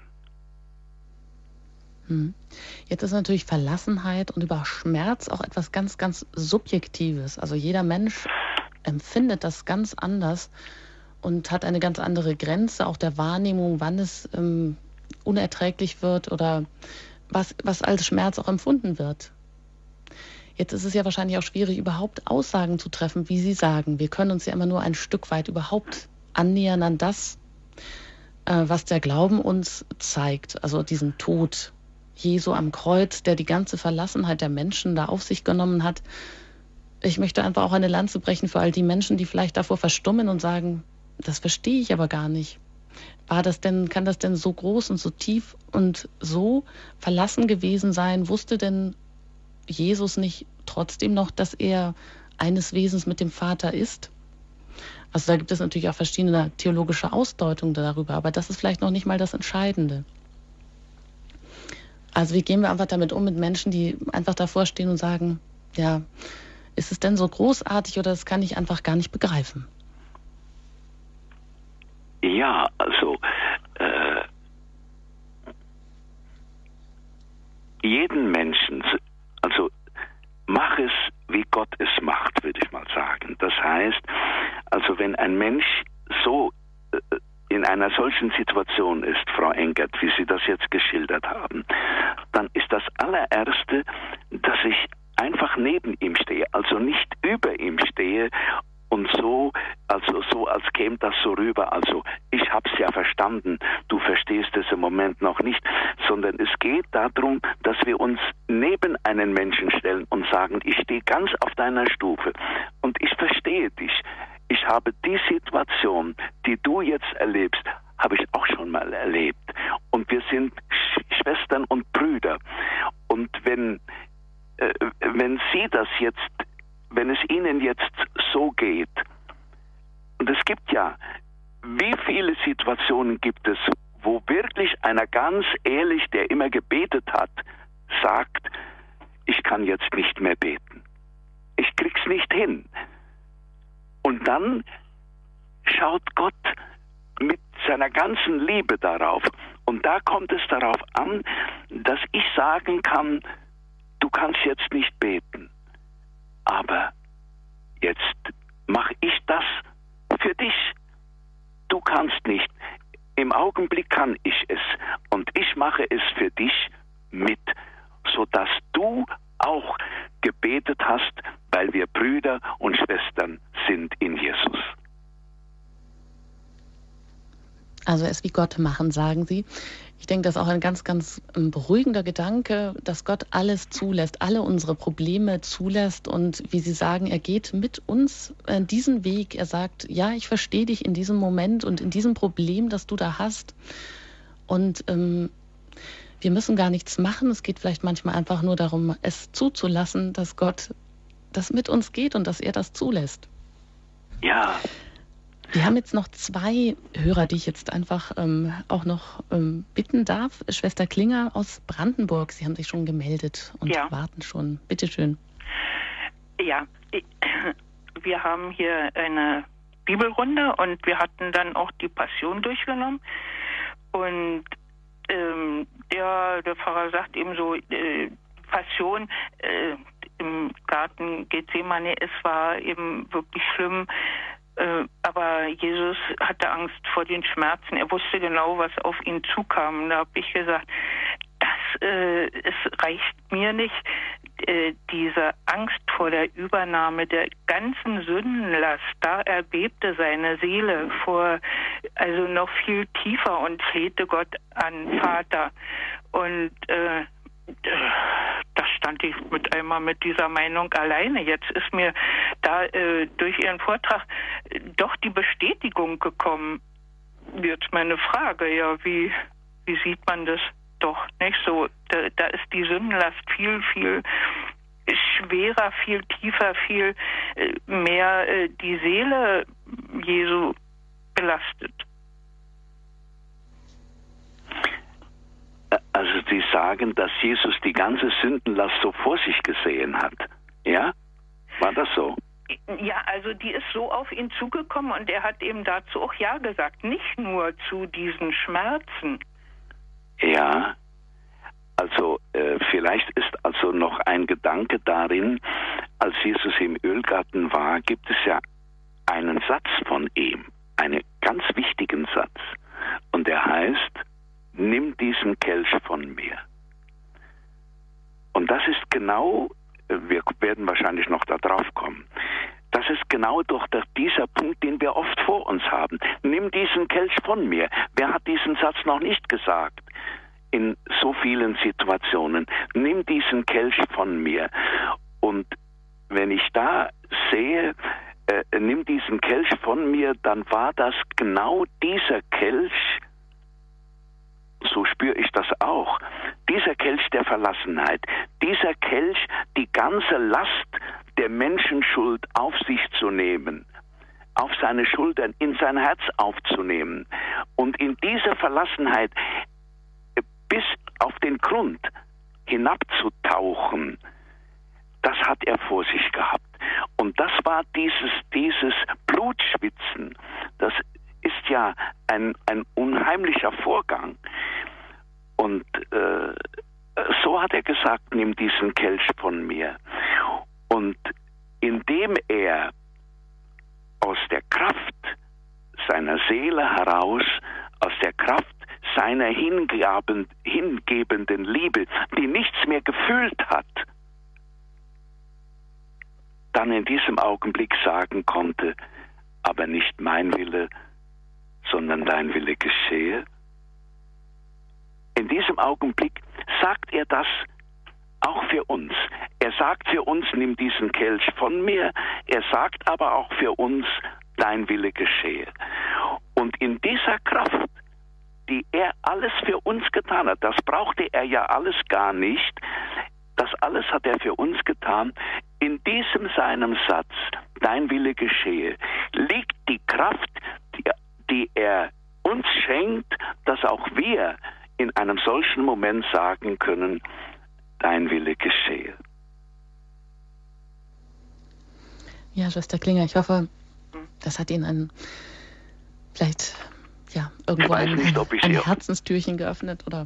Hm. Jetzt ist natürlich Verlassenheit und über Schmerz auch etwas ganz, ganz Subjektives. Also jeder Mensch empfindet das ganz anders und hat eine ganz andere Grenze auch der Wahrnehmung, wann es ähm, unerträglich wird oder was, was als Schmerz auch empfunden wird. Jetzt ist es ja wahrscheinlich auch schwierig, überhaupt Aussagen zu treffen, wie Sie sagen. Wir können uns ja immer nur ein Stück weit überhaupt annähern an das, äh, was der Glauben uns zeigt. Also diesen Tod Jesu am Kreuz, der die ganze Verlassenheit der Menschen da auf sich genommen hat. Ich möchte einfach auch eine Lanze brechen für all die Menschen, die vielleicht davor verstummen und sagen, das verstehe ich aber gar nicht. War das denn, kann das denn so groß und so tief und so verlassen gewesen sein? Wusste denn Jesus nicht trotzdem noch, dass er eines Wesens mit dem Vater ist? Also da gibt es natürlich auch verschiedene theologische Ausdeutungen darüber, aber das ist vielleicht noch nicht mal das Entscheidende. Also wie gehen wir einfach damit um mit Menschen, die einfach davor stehen und sagen, ja, ist es denn so großartig oder das kann ich einfach gar nicht begreifen? Ja, also äh, jeden Menschen, also mach es, wie Gott es macht, würde ich mal sagen. Das heißt, also wenn ein Mensch so äh, in einer solchen Situation ist, Frau Engert, wie Sie das jetzt geschildert haben, dann ist das allererste, dass ich einfach neben ihm stehe, also nicht über ihm stehe und so, also so, als käme das so rüber, also ich hab's ja verstanden, du verstehst es im Moment noch nicht, sondern es geht darum, dass wir uns neben einen Menschen stellen und sagen, ich stehe ganz auf deiner Stufe und ich verstehe dich. Ich habe die Situation, die du jetzt erlebst, habe ich auch schon mal erlebt. Und wir sind Sch- Schwestern und Brüder. Und wenn, äh, wenn Sie das jetzt, wenn es Ihnen jetzt so geht, und es gibt ja, wie viele Situationen gibt es, wo wirklich einer ganz ehrlich, der immer gebetet hat, sagt, ich kann jetzt nicht mehr beten. Ich krieg's nicht hin. Und dann schaut Gott mit seiner ganzen Liebe darauf. Und da kommt es darauf an, dass ich sagen kann, du kannst jetzt nicht beten. Aber jetzt mache ich das für dich. Du kannst nicht. Im Augenblick kann ich es. Und ich mache es für dich mit, sodass du auch gebetet hast, weil wir Brüder und Schwestern sind in Jesus. Also es wie Gott machen, sagen Sie. Ich denke, das ist auch ein ganz, ganz beruhigender Gedanke, dass Gott alles zulässt, alle unsere Probleme zulässt und wie Sie sagen, er geht mit uns diesen Weg. Er sagt, ja, ich verstehe dich in diesem Moment und in diesem Problem, das du da hast. Und ähm, wir müssen gar nichts machen. Es geht vielleicht manchmal einfach nur darum, es zuzulassen, dass Gott das mit uns geht und dass er das zulässt. Ja. Wir haben jetzt noch zwei Hörer, die ich jetzt einfach ähm, auch noch ähm, bitten darf. Schwester Klinger aus Brandenburg, Sie haben sich schon gemeldet und ja. warten schon. Bitte schön. Ja, ich, wir haben hier eine Bibelrunde und wir hatten dann auch die Passion durchgenommen. Und ähm, der, der Pfarrer sagt eben so, äh, Passion äh, im Garten Gethsemane, es war eben wirklich schlimm. Äh, aber Jesus hatte Angst vor den Schmerzen. Er wusste genau, was auf ihn zukam. Da habe ich gesagt, das äh, es reicht mir nicht, äh, diese Angst vor der Übernahme der ganzen Sündenlast. Da erbebte seine Seele vor, also noch viel tiefer und flehte Gott an, Vater. Und äh, Da stand ich mit einmal mit dieser Meinung alleine. Jetzt ist mir da äh, durch Ihren Vortrag äh, doch die Bestätigung gekommen. Jetzt meine Frage, ja, wie, wie sieht man das doch nicht so? Da, da ist die Sündenlast viel, viel schwerer, viel tiefer, viel äh, mehr äh, die Seele Jesu belastet. Also Sie sagen, dass Jesus die ganze Sündenlast so vor sich gesehen hat. Ja? War das so? Ja, also die ist so auf ihn zugekommen und er hat eben dazu auch Ja gesagt. Nicht nur zu diesen Schmerzen. Ja, also äh, vielleicht ist also noch ein Gedanke darin, als Jesus im Ölgarten war, gibt es ja einen Satz von ihm, einen ganz wichtigen Satz. Und der heißt, nimm diesen Kelch von mir. Und das ist genau, wir werden wahrscheinlich noch da drauf kommen, das ist genau doch der, dieser Punkt, den wir oft vor uns haben. Nimm diesen Kelch von mir. Wer hat diesen Satz noch nicht gesagt? In so vielen Situationen. Nimm diesen Kelch von mir. Und wenn ich da sehe, äh, nimm diesen Kelch von mir, dann war das genau dieser Kelch, so spüre ich das auch, dieser Kelch der Verlassenheit, dieser Kelch, die ganze Last der Menschenschuld auf sich zu nehmen, auf seine Schultern, in sein Herz aufzunehmen und in dieser Verlassenheit bis auf den Grund hinabzutauchen, das hat er vor sich gehabt. Und das war dieses, dieses Blutschwitzen, das ist ja ein, ein unheimlicher Vorgang. Und äh, so hat er gesagt, nimm diesen Kelch von mir. Und indem er aus der Kraft seiner Seele heraus, aus der Kraft seiner hingaben, hingebenden Liebe, die nichts mehr gefühlt hat, dann in diesem Augenblick sagen konnte, aber nicht mein Wille, sondern dein Wille geschehe. In diesem Augenblick sagt er das auch für uns. Er sagt für uns, nimm diesen Kelch von mir. Er sagt aber auch für uns, dein Wille geschehe. Und in dieser Kraft, die er alles für uns getan hat, das brauchte er ja alles gar nicht, das alles hat er für uns getan, in diesem seinem Satz, dein Wille geschehe, liegt die Kraft, die, die er uns schenkt, dass auch wir in einem solchen Moment sagen können, dein Wille geschehe. Ja, Schwester Klinger, ich hoffe, das hat Ihnen ein, vielleicht ja, irgendwo ein, nicht, ein Herzenstürchen geöffnet, oder?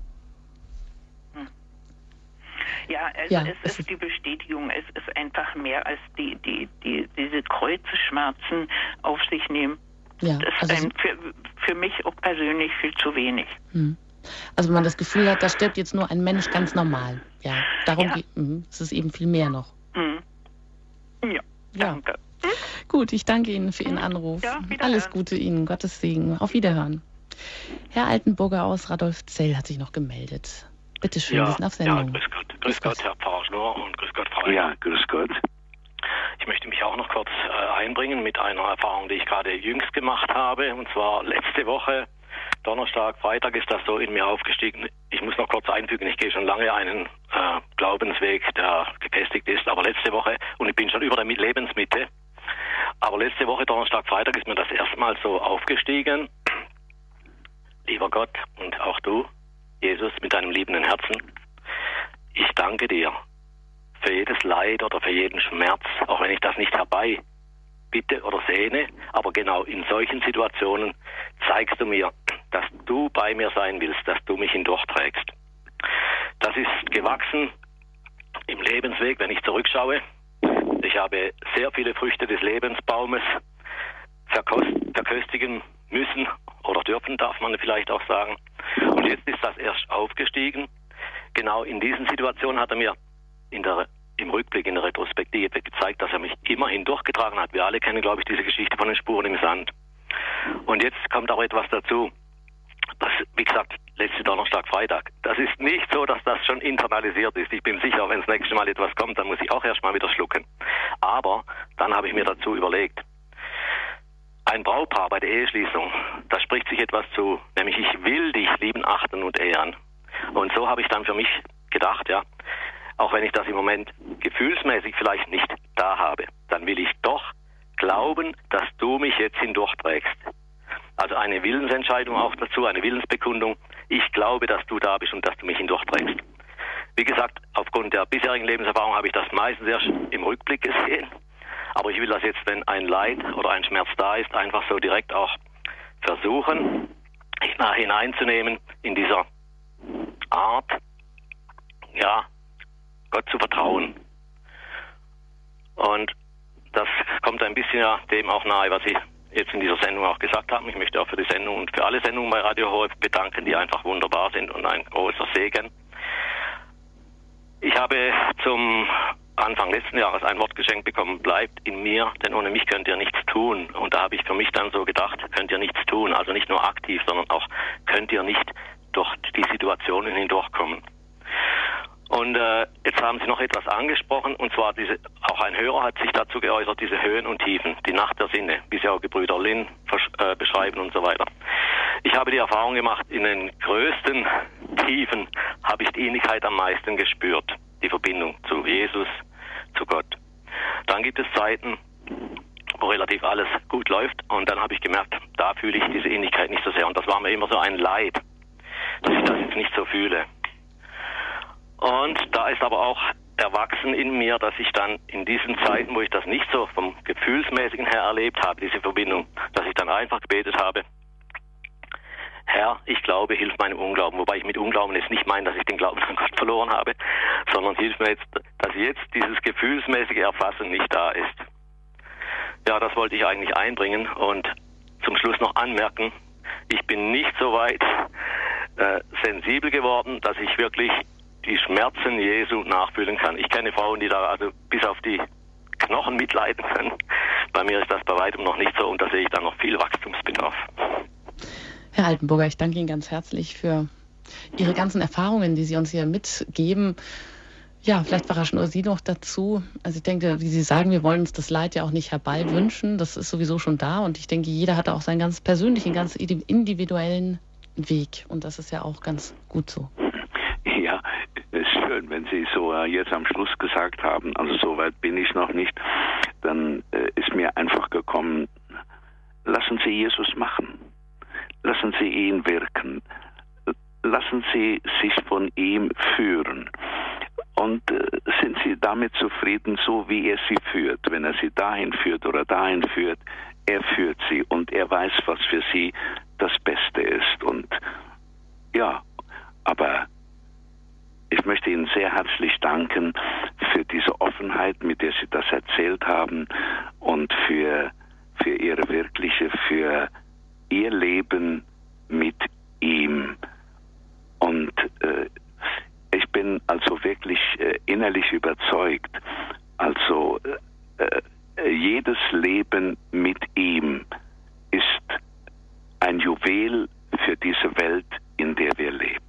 Ja, also ja, es, es ist die Bestätigung, es ist einfach mehr als die, die, die, diese Kreuzesschmerzen auf sich nehmen. Ja, das ist also ein, für, für mich auch persönlich viel zu wenig. Hm. Also wenn man das Gefühl hat, da stirbt jetzt nur ein Mensch ganz normal. Ja, darum ja. geht es. Ist eben viel mehr noch. Hm. Ja, ja, danke. Hm? Gut, ich danke Ihnen für Ihren Anruf. Ja, alles Gute Ihnen, Gottes Segen. Auf Wiederhören. Herr Altenburger aus Radolfzell hat sich noch gemeldet. Bitte schön, ja, Sie sind auf Sendung. Ja, grüß Gott. Grüß, grüß Gott, Gott, Herr Pfarrer Schnorr und grüß Gott, Frau. Ja, grüß Gott. Ich möchte mich auch noch kurz äh, einbringen mit einer Erfahrung, die ich gerade jüngst gemacht habe. Und zwar letzte Woche, Donnerstag, Freitag ist das so in mir aufgestiegen. Ich muss noch kurz einfügen, ich gehe schon lange einen äh, Glaubensweg, der gefestigt ist. Aber letzte Woche, und ich bin schon über der Lebensmitte, aber letzte Woche, Donnerstag, Freitag, ist mir das erstmal so aufgestiegen. Lieber Gott und auch du, Jesus, mit deinem liebenden Herzen, ich danke dir für jedes Leid oder für jeden Schmerz, auch wenn ich das nicht herbei bitte oder sehne, aber genau in solchen Situationen zeigst du mir, dass du bei mir sein willst, dass du mich hindurchträgst. Das ist gewachsen im Lebensweg, wenn ich zurückschaue. Ich habe sehr viele Früchte des Lebensbaumes verkost- verköstigen müssen oder dürfen, darf man vielleicht auch sagen. Und jetzt ist das erst aufgestiegen. Genau in diesen Situationen hat er mir in der, im Rückblick, in der Retrospektive gezeigt, dass er mich immerhin durchgetragen hat. Wir alle kennen, glaube ich, diese Geschichte von den Spuren im Sand. Und jetzt kommt auch etwas dazu. das, wie gesagt, letzte Donnerstag, Freitag. Das ist nicht so, dass das schon internalisiert ist. Ich bin sicher, wenn das nächste Mal etwas kommt, dann muss ich auch erstmal wieder schlucken. Aber dann habe ich mir dazu überlegt, ein Brautpaar bei der Eheschließung, da spricht sich etwas zu, nämlich ich will dich lieben, achten und ehren. Und so habe ich dann für mich gedacht, ja, auch wenn ich das im Moment gefühlsmäßig vielleicht nicht da habe, dann will ich doch glauben, dass du mich jetzt hindurchträgst. Also eine Willensentscheidung auch dazu, eine Willensbekundung. Ich glaube, dass du da bist und dass du mich hindurchträgst. Wie gesagt, aufgrund der bisherigen Lebenserfahrung habe ich das meistens erst im Rückblick gesehen. Aber ich will das jetzt, wenn ein Leid oder ein Schmerz da ist, einfach so direkt auch versuchen, hineinzunehmen in dieser Art, ja, Gott zu vertrauen. Und das kommt ein bisschen ja dem auch nahe, was ich jetzt in dieser Sendung auch gesagt habe. Ich möchte auch für die Sendung und für alle Sendungen bei Radio Horeb bedanken, die einfach wunderbar sind und ein großer Segen. Ich habe zum Anfang letzten Jahres ein Wort geschenkt bekommen, bleibt in mir, denn ohne mich könnt ihr nichts tun. Und da habe ich für mich dann so gedacht, könnt ihr nichts tun, also nicht nur aktiv, sondern auch könnt ihr nicht durch die Situationen hindurchkommen. Und äh, jetzt haben Sie noch etwas angesprochen, und zwar diese, auch ein Hörer hat sich dazu geäußert, diese Höhen und Tiefen, die Nacht der Sinne, wie sie auch Gebrüder Linn äh, beschreiben und so weiter. Ich habe die Erfahrung gemacht, in den größten Tiefen habe ich die Innigkeit am meisten gespürt, die Verbindung zu Jesus, zu Gott. Dann gibt es Zeiten, wo relativ alles gut läuft, und dann habe ich gemerkt, da fühle ich diese Innigkeit nicht so sehr, und das war mir immer so ein Leid, dass ich das jetzt nicht so fühle. Und da ist aber auch erwachsen in mir, dass ich dann in diesen Zeiten, wo ich das nicht so vom Gefühlsmäßigen her erlebt habe, diese Verbindung, dass ich dann einfach gebetet habe, Herr, ich glaube, hilf meinem Unglauben. Wobei ich mit Unglauben jetzt nicht meine, dass ich den Glauben an Gott verloren habe, sondern hilf mir jetzt, dass jetzt dieses gefühlsmäßige Erfassen nicht da ist. Ja, das wollte ich eigentlich einbringen und zum Schluss noch anmerken, ich bin nicht so weit äh, sensibel geworden, dass ich wirklich die Schmerzen Jesu nachfühlen kann. Ich kenne Frauen, die da also bis auf die Knochen mitleiden können. Bei mir ist das bei weitem noch nicht so, und da sehe ich dann noch viel Wachstumsbedarf. Herr Altenburger, ich danke Ihnen ganz herzlich für Ihre ganzen Erfahrungen, die Sie uns hier mitgeben. Ja, vielleicht verraschen nur Sie noch dazu. Also ich denke, wie Sie sagen, wir wollen uns das Leid ja auch nicht herbei wünschen. Das ist sowieso schon da, und ich denke, jeder hat auch seinen ganz persönlichen, ganz individuellen Weg, und das ist ja auch ganz gut so. Ja, es ist schön, wenn Sie so äh, jetzt am Schluss gesagt haben, also so weit bin ich noch nicht, dann äh, ist mir einfach gekommen, lassen Sie Jesus machen. Lassen Sie ihn wirken. Lassen Sie sich von ihm führen. Und äh, sind Sie damit zufrieden, so wie er Sie führt. Wenn er Sie dahin führt oder dahin führt, er führt Sie, und er weiß, was für Sie das Beste ist. Und ja, aber ich möchte Ihnen sehr herzlich danken für diese Offenheit, mit der Sie das erzählt haben, und für, für Ihre wirkliche, für Ihr Leben mit ihm. Und äh, ich bin also wirklich äh, innerlich überzeugt, also äh, jedes Leben mit ihm ist ein Juwel für diese Welt, in der wir leben.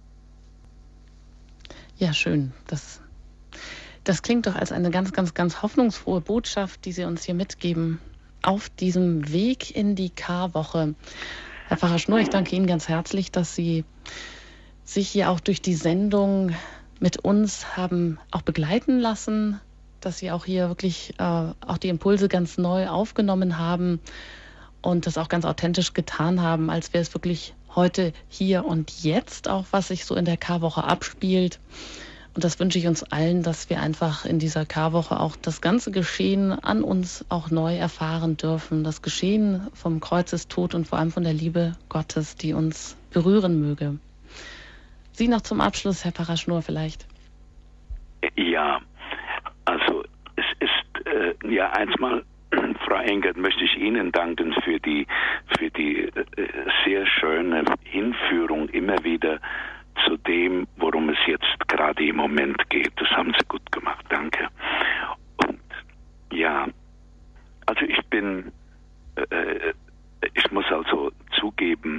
Ja, schön. Das, das klingt doch als eine ganz, ganz, ganz hoffnungsfrohe Botschaft, die Sie uns hier mitgeben auf diesem Weg in die Karwoche. Herr Pfarrer Schnurr, ich danke Ihnen ganz herzlich, dass Sie sich hier auch durch die Sendung mit uns haben auch begleiten lassen, dass Sie auch hier wirklich äh, auch die Impulse ganz neu aufgenommen haben und das auch ganz authentisch getan haben, als wäre es wirklich heute, hier und jetzt auch, was sich so in der Karwoche abspielt. Und das wünsche ich uns allen, dass wir einfach in dieser Karwoche auch das ganze Geschehen an uns auch neu erfahren dürfen. Das Geschehen vom Kreuzestod und vor allem von der Liebe Gottes, die uns berühren möge. Sie noch zum Abschluss, Herr Pfarrer Schnurr, vielleicht? Ja, also es ist äh, ja einmal, Frau Engert, möchte ich Ihnen danken für die, für die äh, sehr schöne Hinführung immer wieder zu dem, worum es jetzt gerade im Moment geht. Das haben Sie gut gemacht, danke. Und ja, also ich bin, äh, ich muss also zugeben,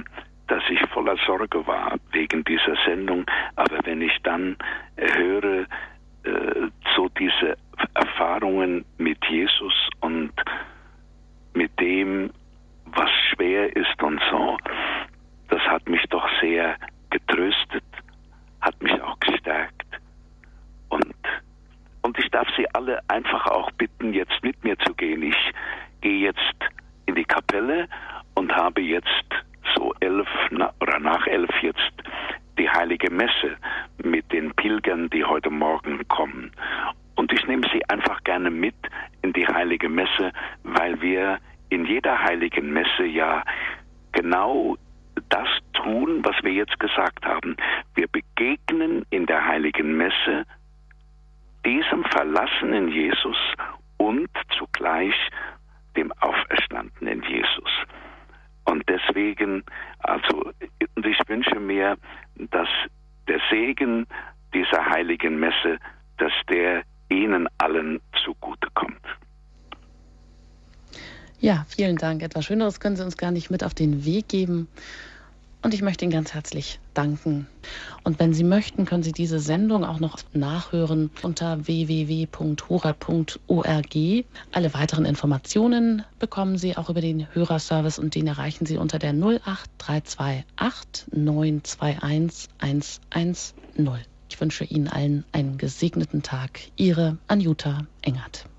dass ich voller Sorge war wegen dieser Sendung. Aber wenn ich dann höre, äh, so diese Erfahrungen mit Jesus und mit dem, was schwer ist und so, das hat mich doch sehr getröstet, hat mich auch gestärkt. Und, und ich darf Sie alle einfach auch bitten, jetzt mit mir zu gehen. Ich gehe jetzt in die Kapelle und habe jetzt so elf na, oder nach elf jetzt die heilige Messe mit den Pilgern, die heute Morgen kommen. Und ich nehme Sie einfach gerne mit in die heilige Messe, weil wir in jeder heiligen Messe ja genau das tun, was wir jetzt gesagt haben. Wir begegnen in der heiligen Messe diesem verlassenen Jesus und zugleich dem auferstandenen Jesus. Und deswegen, also, ich wünsche mir, dass der Segen dieser heiligen Messe, dass der Ihnen allen zugutekommt. Ja, vielen Dank. Etwas Schöneres können Sie uns gar nicht mit auf den Weg geben. Und ich möchte Ihnen ganz herzlich danken. Und wenn Sie möchten, können Sie diese Sendung auch noch nachhören unter w w w punkt horeb punkt org. Alle weiteren Informationen bekommen Sie auch über den Hörerservice und den erreichen Sie unter der null acht drei zwei acht neun zwei eins eins eins null. Ich wünsche Ihnen allen einen gesegneten Tag. Ihre Anjuta Engert.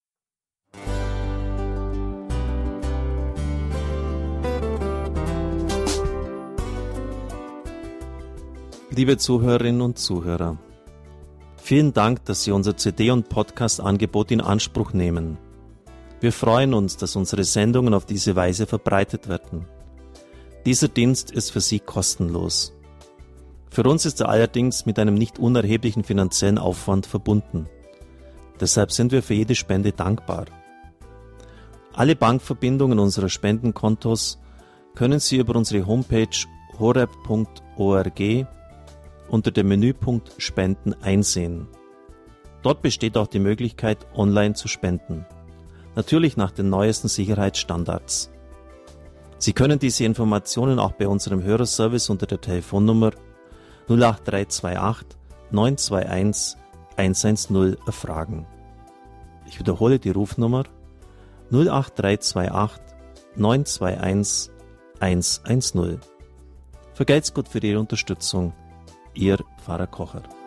Liebe Zuhörerinnen und Zuhörer, vielen Dank, dass Sie unser C D- und Podcast-Angebot in Anspruch nehmen. Wir freuen uns, dass unsere Sendungen auf diese Weise verbreitet werden. Dieser Dienst ist für Sie kostenlos. Für uns ist er allerdings mit einem nicht unerheblichen finanziellen Aufwand verbunden. Deshalb sind wir für jede Spende dankbar. Alle Bankverbindungen unserer Spendenkontos können Sie über unsere Homepage horeb punkt org unter dem Menüpunkt Spenden einsehen. Dort besteht auch die Möglichkeit, online zu spenden. Natürlich nach den neuesten Sicherheitsstandards. Sie können diese Informationen auch bei unserem Hörerservice unter der Telefonnummer null acht drei zwei acht neun zwei eins eins eins null erfragen. Ich wiederhole die Rufnummer null acht drei zwei acht neun zwei eins eins eins null. Vergelt's Gott für Ihre Unterstützung. Ihr Pfarrer Kocher.